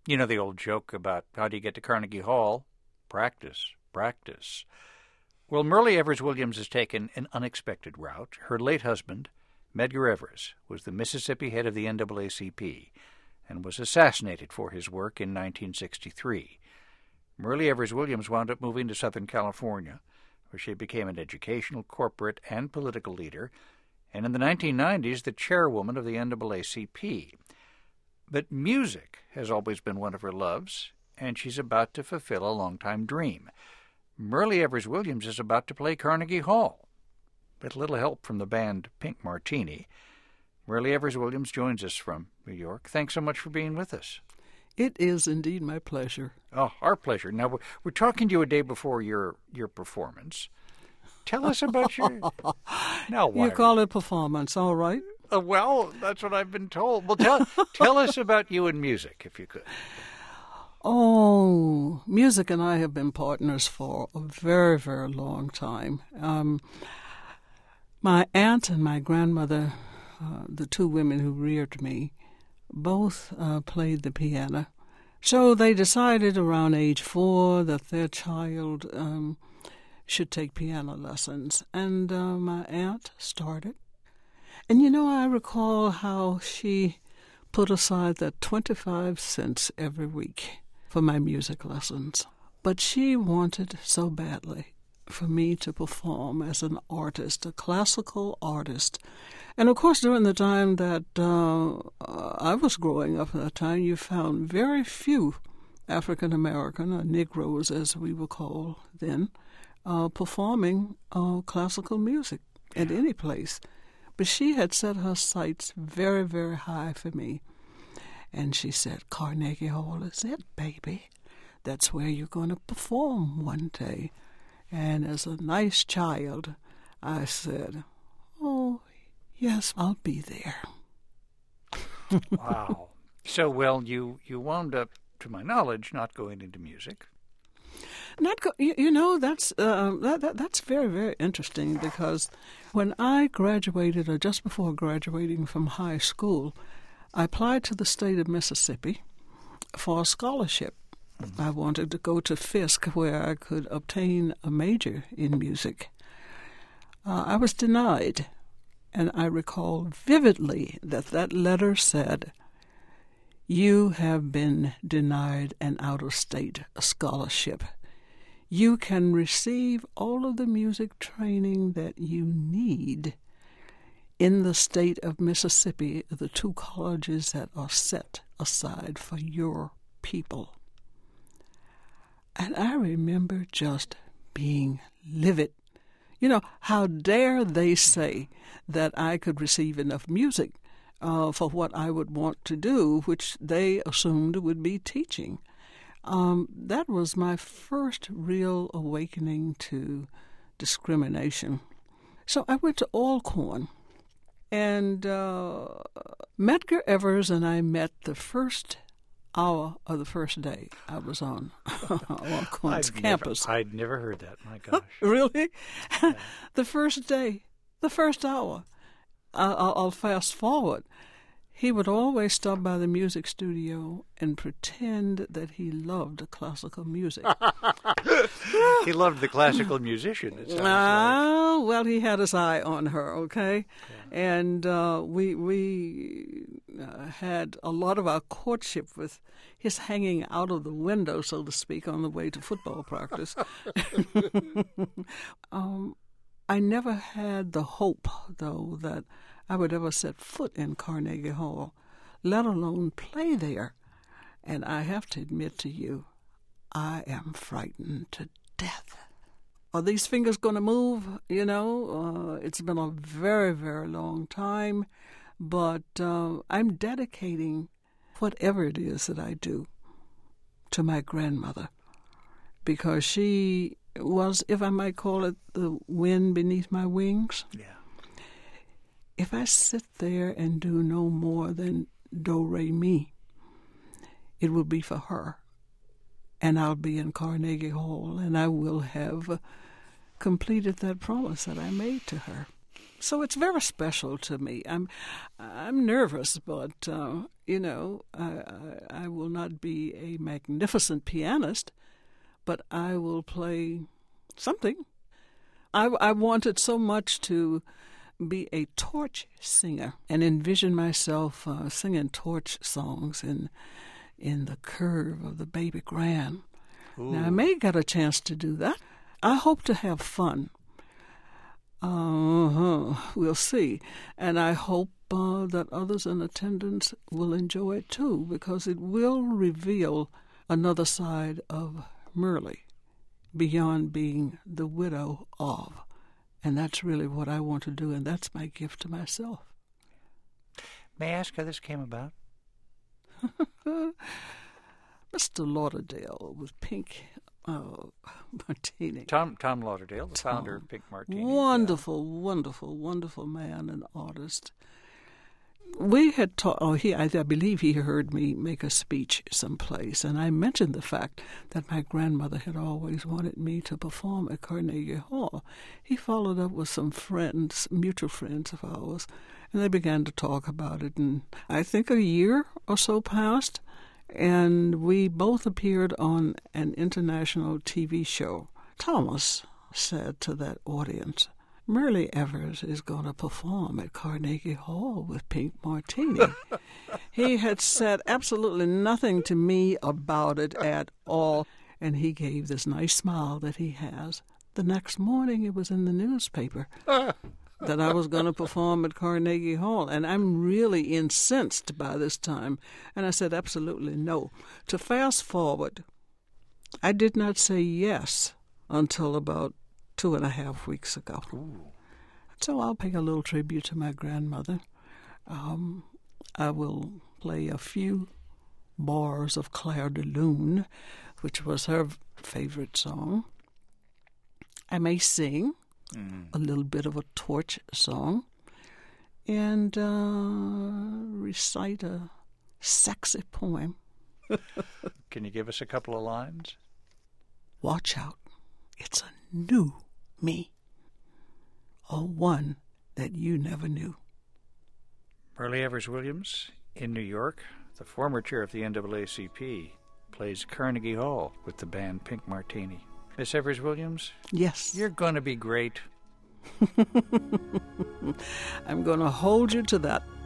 You know the old joke about how do you get to Carnegie Hall? Practice, practice. Well, Myrlie Evers Williams has taken an unexpected route. Her late husband, Medgar Evers, was the Mississippi head of the NAACP and was assassinated for his work in 1963. Myrlie Evers Williams wound up moving to Southern California, where she became an educational, corporate, and political leader, and in the 1990s, the chairwoman of the NAACP. But music has always been one of her loves, and she's about to fulfill a long-time dream. Myrlie Evers Williams is about to play Carnegie Hall. With a little help from the band Pink Martini, Myrlie Evers Williams joins us from New York. Thanks so much for being with us. It is indeed my pleasure. Oh, our pleasure. Now, we're talking to you a day before your performance. Tell us about your... Now, you call it performance, all right? Well, that's what I've been told. Well, tell us about you and music, if you could. Oh, music and I have been partners for a very, very long time. My aunt and my grandmother, the two women who reared me, both played the piano. So they decided around age 4 that their child should take piano lessons. And my aunt started. And I recall how she put aside that 25 cents every week for my music lessons. But she wanted so badly for me to perform as an artist, a classical artist. And, of course, during the time that I was growing up at that time, you found very few African-American, or Negroes as we were called then, performing classical music at any place. But she had set her sights very, very high for me. And she said, Carnegie Hall is it, baby. That's where you're going to perform one day. And as a nice child, I said, oh, yes, I'll be there. Wow. So, well, you wound up, to my knowledge, not going into music. That's very, very interesting, because when I graduated, or just before graduating from high school, I applied to the state of Mississippi for a scholarship. Mm-hmm. I wanted to go to Fisk, where I could obtain a major in music. I was denied, and I recall vividly that letter said, "You have been denied an out-of-state scholarship. You can receive all of the music training that you need in the state of Mississippi, the 2 colleges that are set aside for your people." And I remember just being livid. How dare they say that I could receive enough music for what I would want to do, which they assumed would be teaching. That was my first real awakening to discrimination. So I went to Alcorn, and Medgar Evers and I met the first hour of the first day I was on Alcorn's campus. I'd never heard that, my gosh. Really? Yeah. The first day, the first hour. I'll fast forward. He would always stop by the music studio and pretend that he loved classical music. He loved the classical musician, it sounds like. Well, he had his eye on her, okay? Yeah. And we had a lot of our courtship with his hanging out of the window, so to speak, on the way to football practice. I never had the hope, though, that I would ever set foot in Carnegie Hall, let alone play there. And I have to admit to you, I am frightened to death. Are these fingers going to move? It's been a very, very long time, but I'm dedicating whatever it is that I do to my grandmother, because she was, if I might call it, the wind beneath my wings. Yeah. If I sit there and do no more than do, re, mi, it will be for her. And I'll be in Carnegie Hall, and I will have completed that promise that I made to her. So it's very special to me. I'm nervous, but I will not be a magnificent pianist, but I will play something. I wanted so much to be a torch singer and envision myself singing torch songs in the curve of the Baby Grand. Ooh. Now, I may get a chance to do that. I hope to have fun. We'll see. And I hope that others in attendance will enjoy it too, because it will reveal another side of Myrlie beyond being the widow of. And that's really what I want to do, and that's my gift to myself. May I ask how this came about? Mr. Lauderdale with Pink Martini. Tom Lauderdale, the founder of Pink Martini. Wonderful, wonderful man and artist. We had talked. I believe he heard me make a speech someplace, and I mentioned the fact that my grandmother had always wanted me to perform at Carnegie Hall. He followed up with some friends, mutual friends of ours, and they began to talk about it. And I think a year or so passed, and we both appeared on an international TV show. Thomas said to that audience, Myrlie Evers is going to perform at Carnegie Hall with Pink Martini. He had said absolutely nothing to me about it at all, and he gave this nice smile that he has. The next morning it was in the newspaper that I was going to perform at Carnegie Hall, and I'm really incensed by this time. And I said absolutely no. To fast forward, I did not say yes until about 2.5 weeks ago. Ooh. So I'll pay a little tribute to my grandmother. I will play a few bars of Claire de Lune, which was her favorite song. I may sing a little bit of a torch song and recite a sexy poem. Can you give us a couple of lines? Watch out. It's a new me, or one that you never knew. Myrlie Evers Williams in New York, the former chair of the NAACP, plays Carnegie Hall with the band Pink Martini. Miss Evers Williams? Yes. You're going to be great. I'm going to hold you to that.